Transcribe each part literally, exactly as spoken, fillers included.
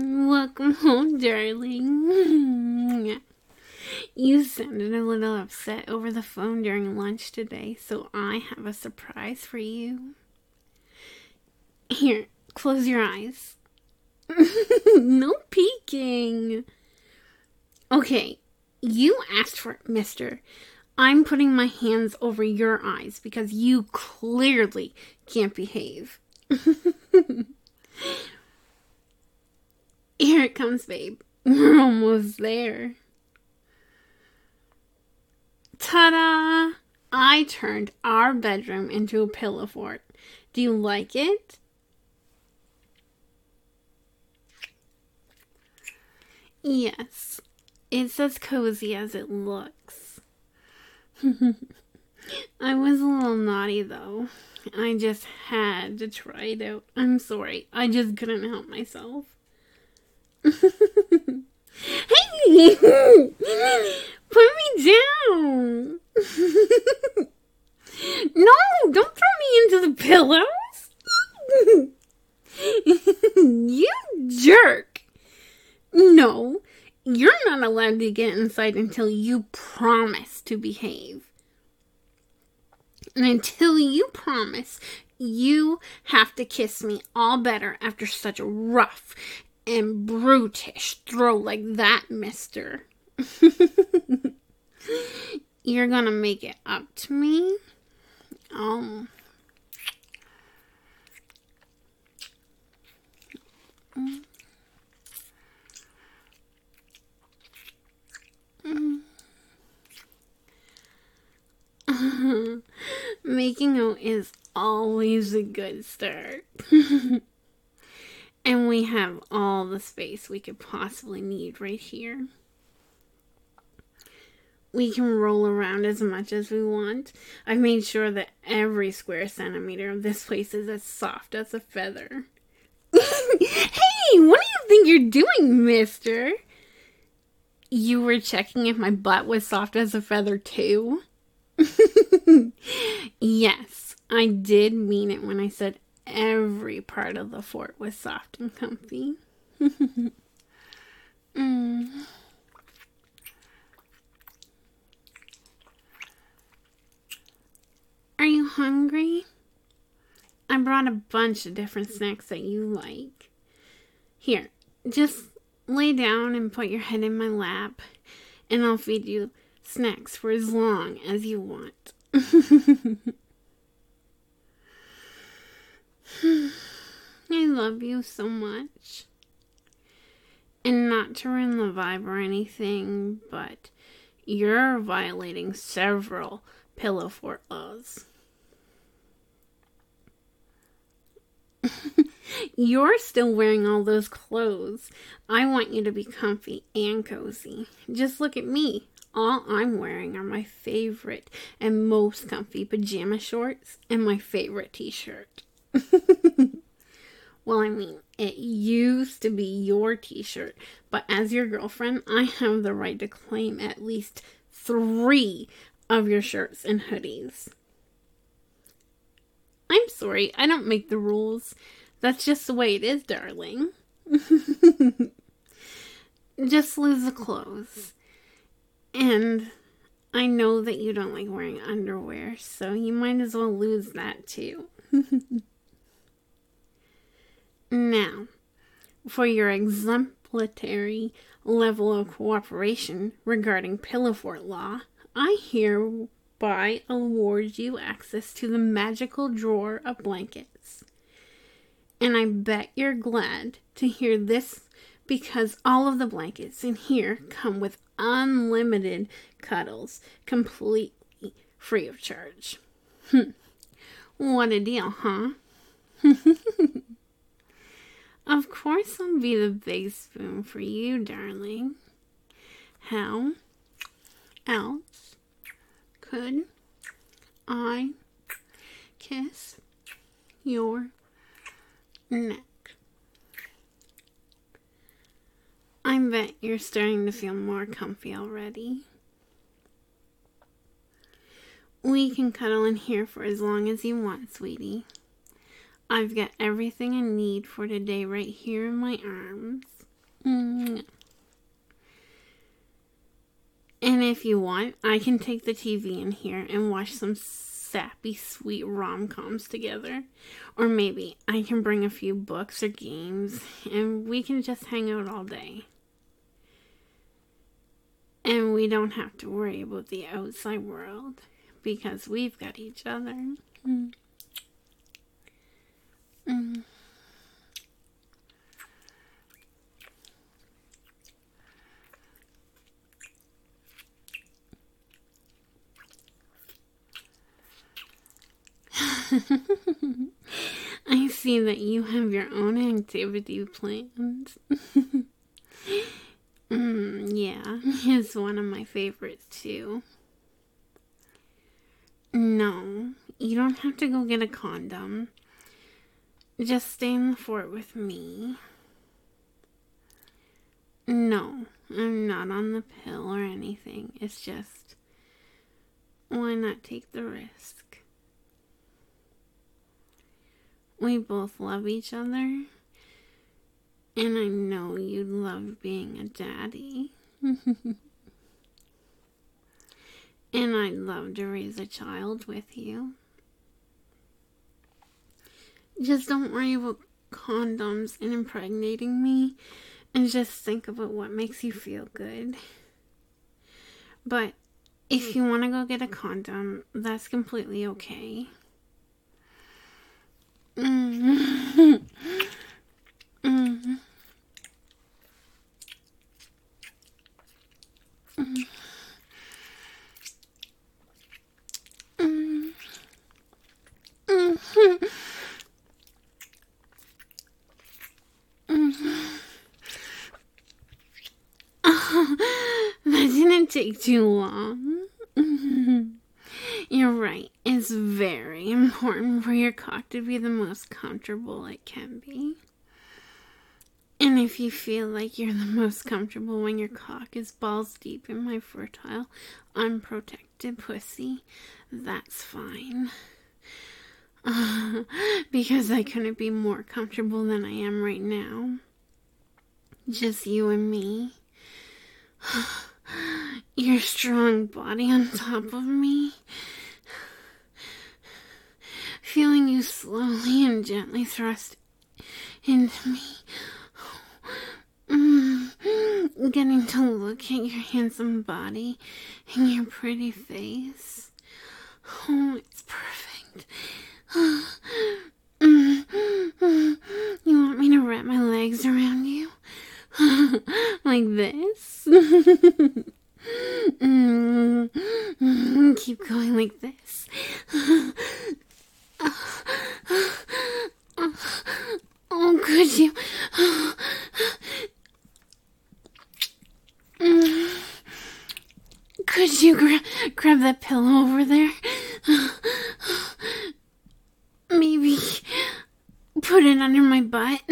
Welcome home, darling. You sounded a little upset over the phone during lunch today, so I have a surprise for you. Here, close your eyes. No peeking. Okay, you asked for it, mister. I'm putting my hands over your eyes because you clearly can't behave. Here it comes, babe. We're almost there. Ta-da! I turned our bedroom into a pillow fort. Do you like it? Yes, it's as cozy as it looks. I was a little naughty, though. I just had to try it out. I'm sorry. I just couldn't help myself. Hey! Put me down! No! Don't throw me into the pillows! You jerk! No, you're not allowed to get inside until you promise to behave. And until you promise, you have to kiss me all better after such a rough and brutish throw like that, mister. You're gonna make it up to me? Um. Mm. Mm. Making out is always a good start. And we have all the space we could possibly need right here. We can roll around as much as we want. I've made sure that every square centimeter of this place is as soft as a feather. Hey, what do you think you're doing, mister? You were checking if my butt was soft as a feather, too? Yes, I did mean it when I said every part of the fort was soft and comfy. mm. Are you hungry? I brought a bunch of different snacks that you like. Here, just lay down and put your head in my lap, and I'll feed you snacks for as long as you want. I love you so much. And not to ruin the vibe or anything, but you're violating several pillow fort laws. You're still wearing all those clothes. I want you to be comfy and cozy. Just look at me. All I'm wearing are my favorite and most comfy pajama shorts and my favorite t-shirt. Well, I mean, it used to be your t-shirt, but as your girlfriend, I have the right to claim at least three of your shirts and hoodies. I'm sorry, I don't make the rules. That's just the way it is, darling. Just lose the clothes. And I know that you don't like wearing underwear, so you might as well lose that too. Now, for your exemplary level of cooperation regarding pillow fort law, I hereby award you access to the magical drawer of blankets. And I bet you're glad to hear this because all of the blankets in here come with unlimited cuddles, completely free of charge. What a deal, huh? Of course I'll be the big spoon for you, darling. How else could I kiss your neck? I bet you're starting to feel more comfy already. We can cuddle in here for as long as you want, sweetie. I've got everything I need for today right here in my arms. Mm. And if you want, I can take the T V in here and watch some sappy, sweet rom-coms together. Or maybe I can bring a few books or games and we can just hang out all day. And we don't have to worry about the outside world because we've got each other. Mm. Mm. I see that you have your own activity planned. mm, yeah, it's one of my favorites too. No, you don't have to go get a condom. Just stay in the fort with me. No, I'm not on the pill or anything. It's just, why not take the risk? We both love each other, and I know you love being a daddy. And I'd love to raise a child with you. Just don't worry about condoms and impregnating me, and just think about what makes you feel good. But if you want to go get a condom, that's completely okay. Mm-hmm. Mm-hmm. Mm-hmm. Mm-hmm. Mm-hmm. Oh, that didn't take too long. Mm-hmm. You're right. It's very important for your cock to be the most comfortable it can be. And if you feel like you're the most comfortable when your cock is balls deep in my fertile, unprotected pussy, that's fine. Uh, because I couldn't be more comfortable than I am right now. Just you and me. Your strong body on top of me. Feeling you slowly and gently thrust into me. Mm, getting to look at your handsome body and your pretty face. Oh, it's perfect. Mm, mm, you want me to wrap my legs around you? Like this? mm, mm, keep going like this. Oh, could you? Could you gra- grab that pillow over there? Maybe put it under my butt.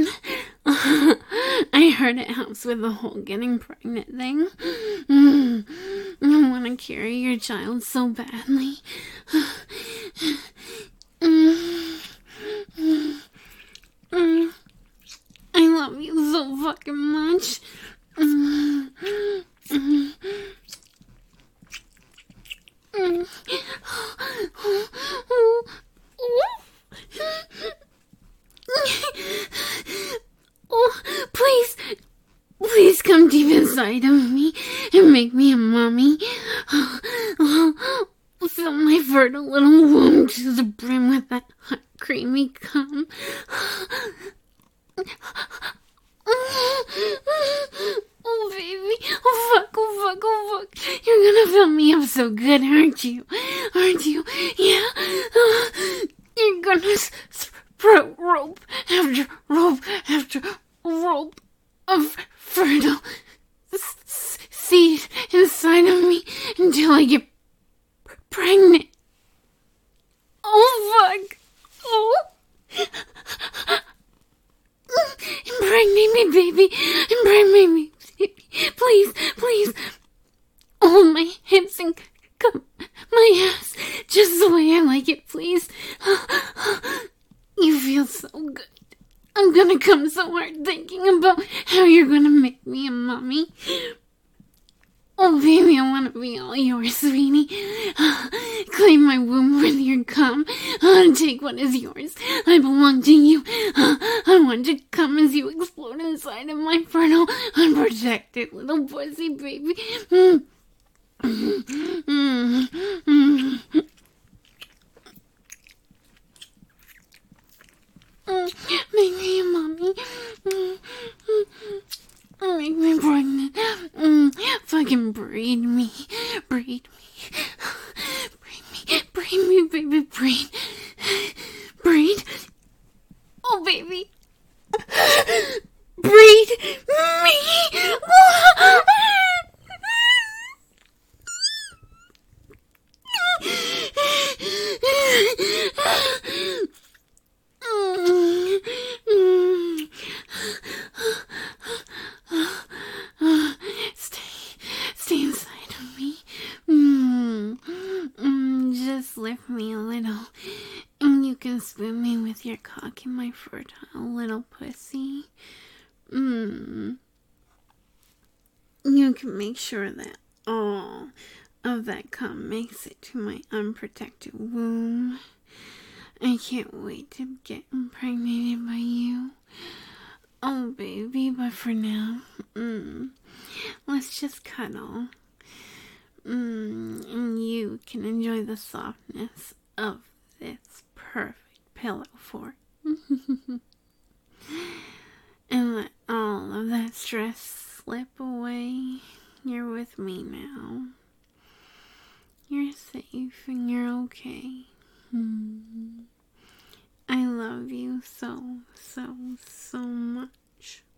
I heard it helps with the whole getting pregnant thing. Mm, I want to carry your child so badly. Mm, mm, mm. I love you so fucking much. Mm, mm, mm. Oh, please, please come deep inside of me and make me a mommy. Oh, fill my fertile little womb to the brim with that hot, creamy cum. Oh, baby. Oh, fuck, oh, fuck, oh, fuck. You're gonna fill me up so good, aren't you? Aren't you? Yeah. Uh, you're gonna sprout rope after rope after rope of fertile s- seed inside of me until I get pregnant. Oh, fuck. Oh. Impregnate me, baby. Impregnate me. Please, please. Hold my hips and come my ass just the way I like it, please. You feel so good. I'm gonna come so hard thinking about how you're gonna make me a mommy. Oh, baby, I want to be all yours, sweetie. Claim my womb with your cum. Uh, take what is yours. I belong to you. Uh, I want to come as you explode inside of my fertile, unprotected little pussy, baby. Mm. Mm. Mm. Mm. Mm. Make me a mommy. Mm. Mm. Make me pregnant. Mm. Fucking breed me. Breed me. Breed me. Breed me, baby. Breed. Breed. Oh, baby. Breed me. Stay, stay inside of me. Mm, mm, just lift me a little, and you can spoon me with your cock in my fertile little pussy. Mm. You can make sure that all of that cum makes it to my unprotected womb. I can't wait to get impregnated by you. Oh, baby, but for now, mm, let's just cuddle. Mm, and you can enjoy the softness of this perfect pillow fort. And let all of that stress slip away. You're with me now. You're safe and you're okay. Hmm. I love you so, so, so much.